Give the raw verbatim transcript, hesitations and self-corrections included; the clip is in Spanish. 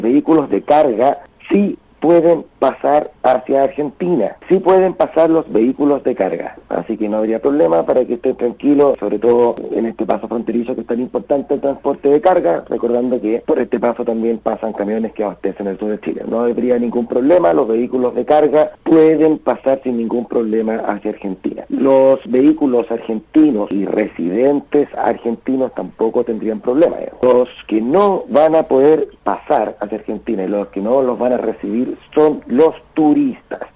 vehículos de carga sí pueden pasar hacia Argentina, sí pueden pasar los vehículos de carga, así que no habría problema para que estén tranquilos, sobre todo en este paso fronterizo que es tan importante el transporte de carga, recordando que por este paso también pasan camiones que abastecen el sur de Chile. No habría ningún problema, los vehículos de carga pueden pasar sin ningún problema hacia Argentina. Los vehículos argentinos y residentes argentinos tampoco tendrían problema. Los que no van a poder pasar hacia Argentina y los que no los van a recibir son los turistas.